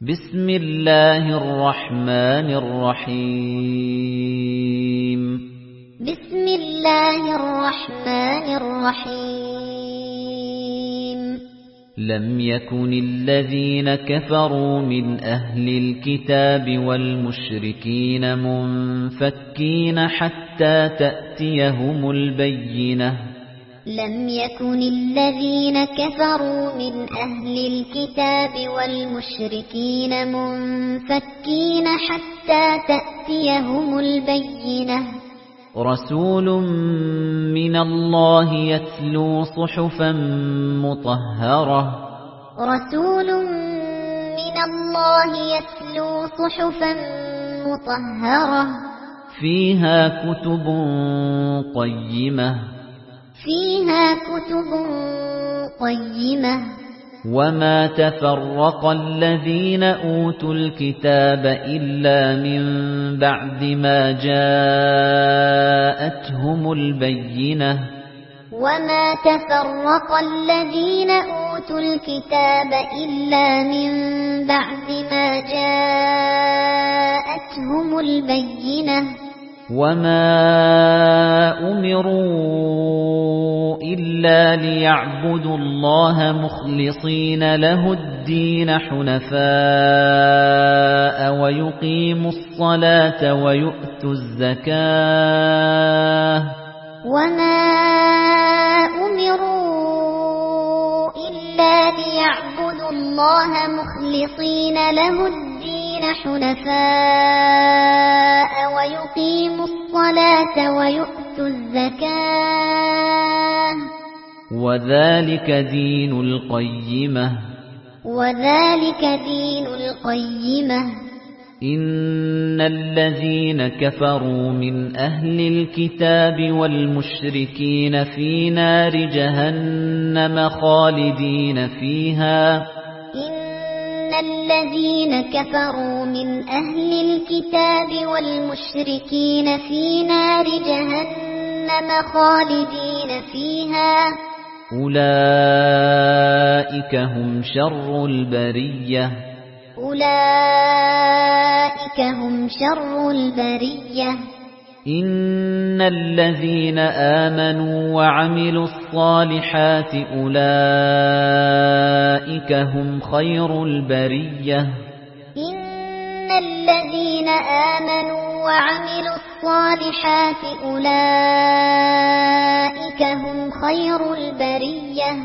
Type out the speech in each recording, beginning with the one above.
بسم الله الرحمن الرحيم بسم الله الرحمن الرحيم لم يكن الذين كفروا من أهل الكتاب والمشركين منفكين حتى تأتيهم البينة لم يكن الذين كفروا من أهل الكتاب والمشركين منفكين حتى تأتيهم البينة رسول من الله يتلو صحفا مطهرة رسول من الله يتلو صحفا مطهرة فيها كتب قيمة وما تفرق الذين أوتوا الكتاب إلا من بعد ما جاءتهم البينة وما تفرق الذين أوتوا الكتاب إلا من بعد ما جاءتهم البينة وما أمروا إلا ليعبدوا الله مخلصين له الدين حنفاء ويقيموا الصلاة ويؤتوا الزكاة وما أمروا إلا ليعبدوا الله مخلصين له الدين حنفاء ويقيموا الصلاة ويؤتوا الزكاة وذلك دين القيمة إن الذين كفروا من أهل الكتاب والمشركين في نار جهنم خالدين فيها إن الذين كفروا من أهل الكتاب والمشركين في نار جهنم خالدين فيها أولئك هم شر البرية إن الذين آمنوا وعملوا الصالحات أولئك هم خير البرية إن الذين آمنوا وعملوا الصالحات أولئك هم خير البرية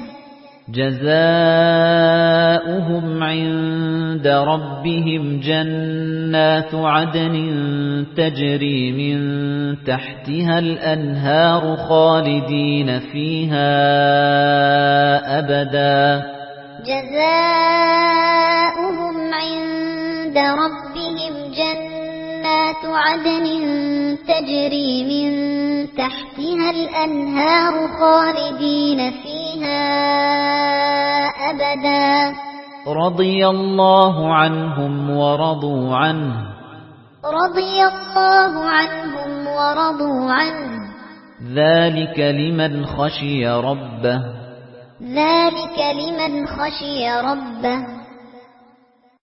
جزاؤهم عند ربهم جنات عدن تجري من تحتها الأنهار خالدين فيها أبدا جزاؤهم عند ربهم جنات عدن تجري من تحتها الأنهار خالدين فيها أبدا رضي الله عنهم ورضوا عنه ذلك لمن خشي ربه